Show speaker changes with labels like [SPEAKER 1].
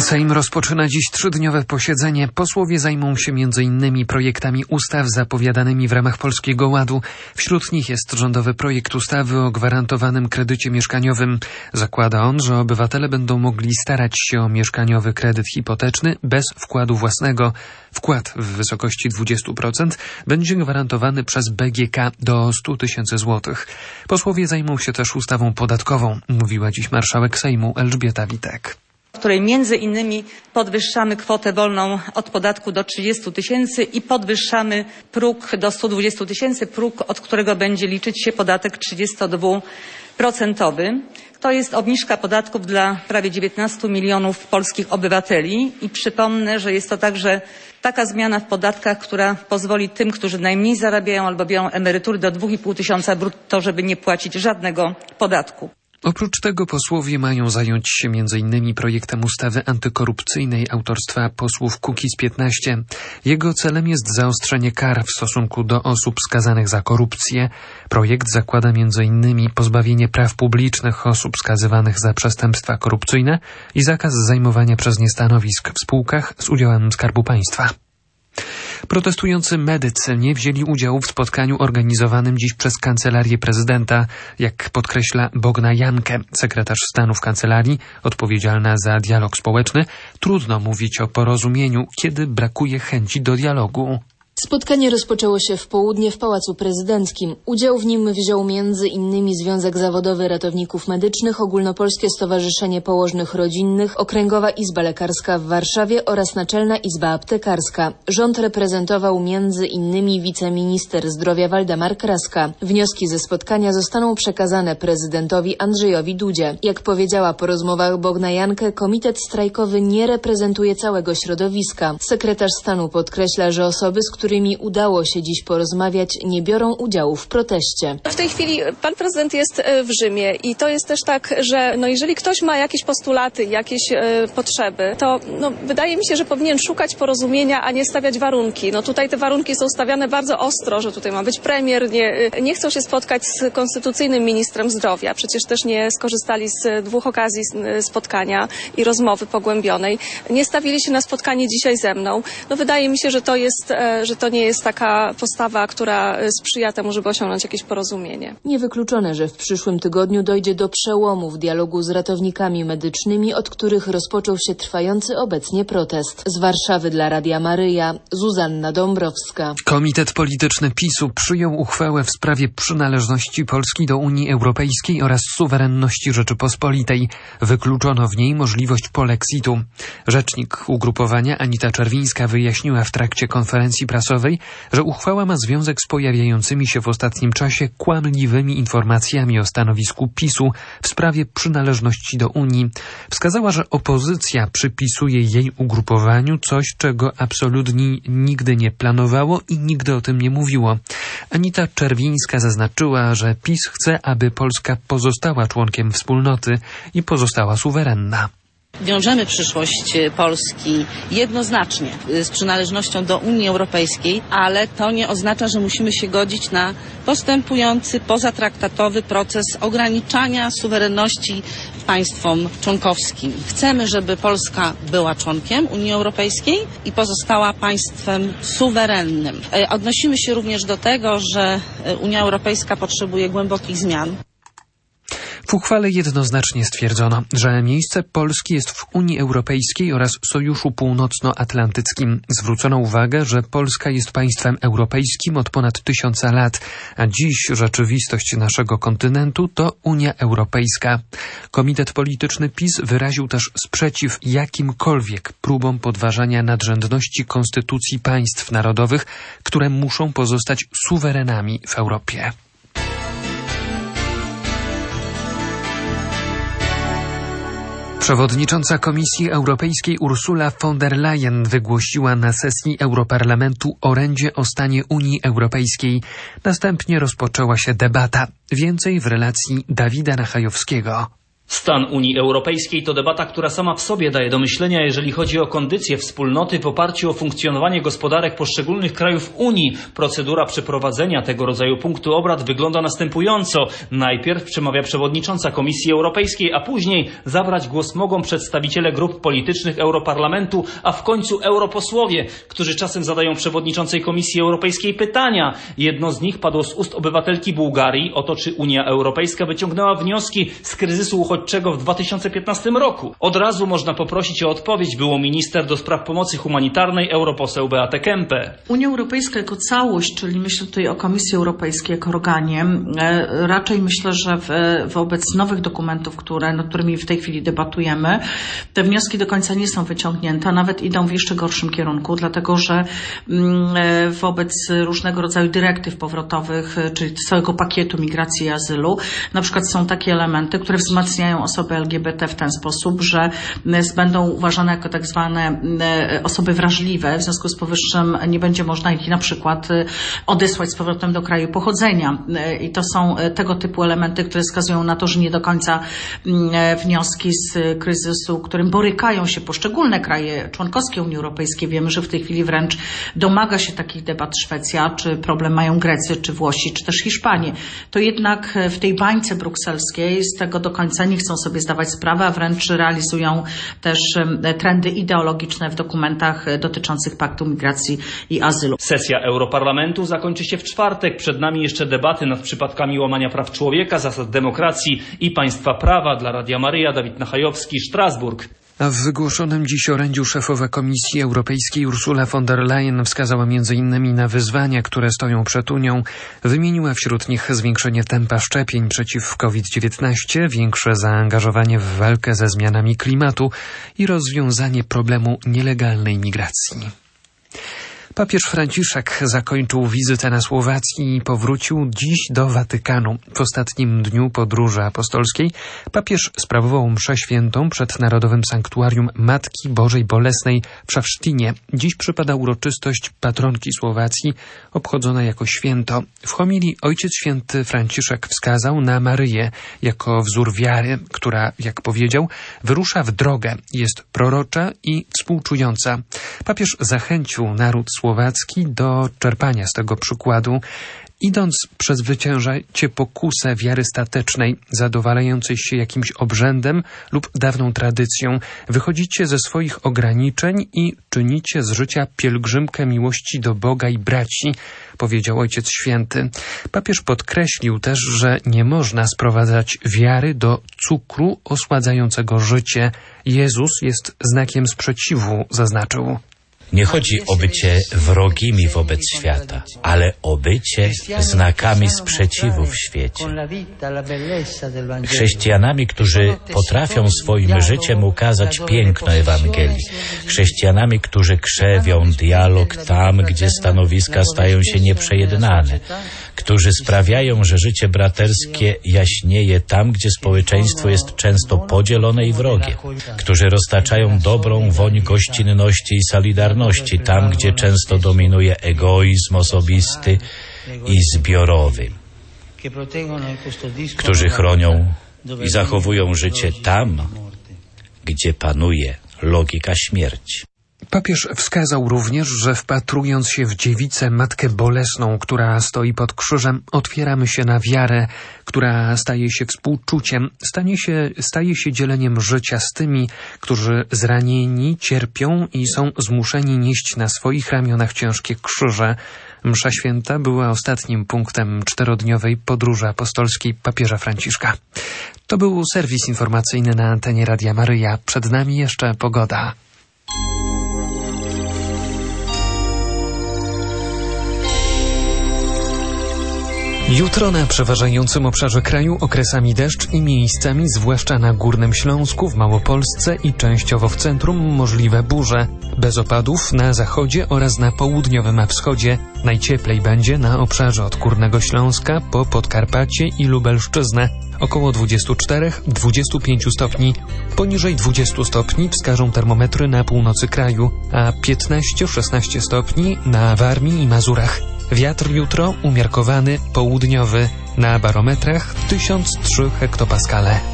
[SPEAKER 1] Sejm rozpoczyna dziś 3-dniowe posiedzenie. Posłowie zajmą się m.in. projektami ustaw zapowiadanymi w ramach Polskiego Ładu. Wśród nich jest rządowy projekt ustawy o gwarantowanym kredycie mieszkaniowym. Zakłada on, że obywatele będą mogli starać się o mieszkaniowy kredyt hipoteczny bez wkładu własnego. Wkład w wysokości 20% będzie gwarantowany przez BGK do 100 000 złotych. Posłowie zajmą się też ustawą podatkową, mówiła dziś marszałek Sejmu Elżbieta Witek,
[SPEAKER 2] w której między innymi podwyższamy kwotę wolną od podatku do 30 000 i podwyższamy próg do 120 000, próg, od którego będzie liczyć się podatek 32%. To jest obniżka podatków dla prawie 19 milionów polskich obywateli i przypomnę, że jest to także taka zmiana w podatkach, która pozwoli tym, którzy najmniej zarabiają albo biorą emerytury do 2500 brutto, żeby nie płacić żadnego podatku.
[SPEAKER 1] Oprócz tego posłowie mają zająć się m.in. projektem ustawy antykorupcyjnej autorstwa posłów Kukiz-15. Jego celem jest zaostrzenie kar w stosunku do osób skazanych za korupcję. Projekt zakłada m.in. pozbawienie praw publicznych osób skazywanych za przestępstwa korupcyjne i zakaz zajmowania przez nie stanowisk w spółkach z udziałem Skarbu Państwa. Protestujący medycy nie wzięli udziału w spotkaniu organizowanym dziś przez Kancelarię Prezydenta. Jak podkreśla Bogna Jankę, sekretarz stanu w kancelarii, odpowiedzialna za dialog społeczny, trudno mówić o porozumieniu, kiedy brakuje chęci do dialogu.
[SPEAKER 3] Spotkanie rozpoczęło się w południe w Pałacu Prezydenckim. Udział w nim wziął m.in. Związek Zawodowy Ratowników Medycznych, Ogólnopolskie Stowarzyszenie Położnych Rodzinnych, Okręgowa Izba Lekarska w Warszawie oraz Naczelna Izba Aptekarska. Rząd reprezentował m.in. wiceminister zdrowia Waldemar Kraska. Wnioski ze spotkania zostaną przekazane prezydentowi Andrzejowi Dudzie. Jak powiedziała po rozmowach Bogna Jankę, komitet strajkowy nie reprezentuje całego środowiska. Sekretarz stanu podkreśla, że osoby, z którymi udało się dziś porozmawiać, nie biorą udziału w proteście.
[SPEAKER 4] W tej chwili pan prezydent jest w Rzymie i to jest też tak, że jeżeli ktoś ma jakieś postulaty, jakieś potrzeby, to wydaje mi się, że powinien szukać porozumienia, a nie stawiać warunki. Tutaj te warunki są stawiane bardzo ostro, że tutaj ma być premier, nie chcą się spotkać z konstytucyjnym ministrem zdrowia. Przecież też nie skorzystali z 2 okazji spotkania i rozmowy pogłębionej. Nie stawili się na spotkanie dzisiaj ze mną. Wydaje mi się, że to nie jest taka postawa, która sprzyja temu, żeby osiągnąć jakieś porozumienie.
[SPEAKER 3] Niewykluczone, że w przyszłym tygodniu dojdzie do przełomu w dialogu z ratownikami medycznymi, od których rozpoczął się trwający obecnie protest. Z Warszawy dla Radia Maryja, Zuzanna Dąbrowska.
[SPEAKER 1] Komitet Polityczny PiS-u przyjął uchwałę w sprawie przynależności Polski do Unii Europejskiej oraz suwerenności Rzeczypospolitej. Wykluczono w niej możliwość polexitu. Rzecznik ugrupowania Anita Czerwińska wyjaśniła w trakcie konferencji prasowej, że uchwała ma związek z pojawiającymi się w ostatnim czasie kłamliwymi informacjami o stanowisku PiS-u w sprawie przynależności do Unii. Wskazała, że opozycja przypisuje jej ugrupowaniu coś, czego absolutnie nigdy nie planowało i nigdy o tym nie mówiło. Anita Czerwińska zaznaczyła, że PiS chce, aby Polska pozostała członkiem wspólnoty i pozostała suwerenna.
[SPEAKER 5] Wiążemy przyszłość Polski jednoznacznie z przynależnością do Unii Europejskiej, ale to nie oznacza, że musimy się godzić na postępujący pozatraktatowy proces ograniczania suwerenności państwom członkowskim. Chcemy, żeby Polska była członkiem Unii Europejskiej i pozostała państwem suwerennym. Odnosimy się również do tego, że Unia Europejska potrzebuje głębokich zmian.
[SPEAKER 1] W uchwale jednoznacznie stwierdzono, że miejsce Polski jest w Unii Europejskiej oraz Sojuszu Północnoatlantyckim. Zwrócono uwagę, że Polska jest państwem europejskim od ponad 1000 lat, a dziś rzeczywistość naszego kontynentu to Unia Europejska. Komitet Polityczny PiS wyraził też sprzeciw jakimkolwiek próbom podważania nadrzędności konstytucji państw narodowych, które muszą pozostać suwerenami w Europie. Przewodnicząca Komisji Europejskiej Ursula von der Leyen wygłosiła na sesji Europarlamentu orędzie o stanie Unii Europejskiej. Następnie rozpoczęła się debata. Więcej w relacji Dawida Nachajowskiego.
[SPEAKER 6] Stan Unii Europejskiej to debata, która sama w sobie daje do myślenia, jeżeli chodzi o kondycję wspólnoty w oparciu o funkcjonowanie gospodarek poszczególnych krajów Unii. Procedura przeprowadzenia tego rodzaju punktu obrad wygląda następująco. Najpierw przemawia przewodnicząca Komisji Europejskiej, a później zabrać głos mogą przedstawiciele grup politycznych Europarlamentu, a w końcu europosłowie, którzy czasem zadają przewodniczącej Komisji Europejskiej pytania. Jedno z nich padło z ust obywatelki Bułgarii o to, czy Unia Europejska wyciągnęła wnioski z kryzysu uchodźczego w 2015 roku. Od razu można poprosić o odpowiedź byłą minister do spraw pomocy humanitarnej, europoseł Beatę Kempę.
[SPEAKER 7] Unia Europejska jako całość, czyli myślę tutaj o Komisji Europejskiej jako organie, raczej myślę, że wobec nowych dokumentów, nad którymi w tej chwili debatujemy, te wnioski do końca nie są wyciągnięte, a nawet idą w jeszcze gorszym kierunku, dlatego że wobec różnego rodzaju dyrektyw powrotowych, czyli całego pakietu migracji i azylu, na przykład są takie elementy, które wzmacniają osoby LGBT w ten sposób, że będą uważane jako tak zwane osoby wrażliwe, w związku z powyższym nie będzie można ich na przykład odesłać z powrotem do kraju pochodzenia. I to są tego typu elementy, które wskazują na to, że nie do końca wnioski z kryzysu, którym borykają się poszczególne kraje członkowskie Unii Europejskiej. Wiemy, że w tej chwili wręcz domaga się takich debat Szwecja, czy problem mają Grecy, czy Włosi, czy też Hiszpanie. To jednak w tej bańce brukselskiej z tego do końca nie chcą sobie zdawać sprawy, a wręcz realizują też trendy ideologiczne w dokumentach dotyczących Paktu Migracji i Azylu.
[SPEAKER 6] Sesja Europarlamentu zakończy się w czwartek. Przed nami jeszcze debaty nad przypadkami łamania praw człowieka, zasad demokracji i państwa prawa. Dla Radia Maryja, Dawid Nachajowski, Strasburg.
[SPEAKER 1] A w wygłoszonym dziś orędziu szefowa Komisji Europejskiej Ursula von der Leyen wskazała m.in. na wyzwania, które stoją przed Unią. Wymieniła wśród nich zwiększenie tempa szczepień przeciw COVID-19, większe zaangażowanie w walkę ze zmianami klimatu i rozwiązanie problemu nielegalnej migracji. Papież Franciszek zakończył wizytę na Słowacji i powrócił dziś do Watykanu. W ostatnim dniu podróży apostolskiej papież sprawował mszę świętą przed Narodowym Sanktuarium Matki Bożej Bolesnej w Szawsztynie. Dziś przypada uroczystość patronki Słowacji, obchodzona jako święto. W homilii Ojciec Święty Franciszek wskazał na Maryję jako wzór wiary, która, jak powiedział, wyrusza w drogę, jest prorocza i współczująca. Papież zachęcił naród słowacki do czerpania z tego przykładu, idąc przezwyciężacie pokusę wiary statecznej, zadowalającej się jakimś obrzędem lub dawną tradycją. Wychodzicie ze swoich ograniczeń i czynicie z życia pielgrzymkę miłości do Boga i braci, powiedział Ojciec Święty. Papież podkreślił też, że nie można sprowadzać wiary do cukru osładzającego życie. Jezus jest znakiem sprzeciwu, zaznaczył.
[SPEAKER 8] Nie chodzi o bycie wrogimi wobec świata, ale o bycie znakami sprzeciwu w świecie. Chrześcijanami, którzy potrafią swoim życiem ukazać piękno Ewangelii. Chrześcijanami, którzy krzewią dialog tam, gdzie stanowiska stają się nieprzejednane. Którzy sprawiają, że życie braterskie jaśnieje tam, gdzie społeczeństwo jest często podzielone i wrogie. Którzy roztaczają dobrą woń gościnności i solidarności tam, gdzie często dominuje egoizm osobisty i zbiorowy. Którzy chronią i zachowują życie tam, gdzie panuje logika śmierci.
[SPEAKER 1] Papież wskazał również, że wpatrując się w dziewicę Matkę Bolesną, która stoi pod krzyżem, otwieramy się na wiarę, która staje się współczuciem, staje się dzieleniem życia z tymi, którzy zranieni, cierpią i są zmuszeni nieść na swoich ramionach ciężkie krzyże. Msza święta była ostatnim punktem 4-dniowej podróży apostolskiej papieża Franciszka. To był serwis informacyjny na antenie Radia Maryja. Przed nami jeszcze pogoda. Jutro na przeważającym obszarze kraju okresami deszcz i miejscami, zwłaszcza na Górnym Śląsku, w Małopolsce i częściowo w centrum, możliwe burze. Bez opadów na zachodzie oraz na południowym wschodzie. Najcieplej będzie na obszarze od Górnego Śląska po Podkarpacie i Lubelszczyznę. Około 24-25 stopni. Poniżej 20 stopni wskażą termometry na północy kraju, a 15-16 stopni na Warmii i Mazurach. Wiatr jutro umiarkowany, południowy, na barometrach 1003 hektopaskale.